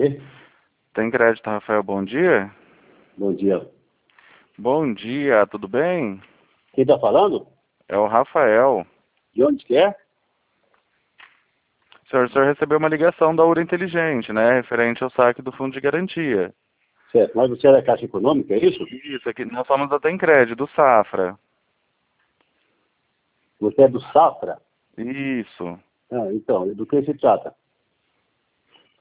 E? Tem crédito, Rafael, bom dia? Bom dia. Bom dia, tudo bem? Quem está falando? É o Rafael. De onde que é? O senhor recebeu uma ligação da Ura Inteligente, né? Referente ao saque do fundo de garantia. Certo. Mas você é da Caixa Econômica, é isso? Isso, aqui nós somos da Tem Crédito, do Safra. Você é do Safra? Isso. Ah, então, do que se trata?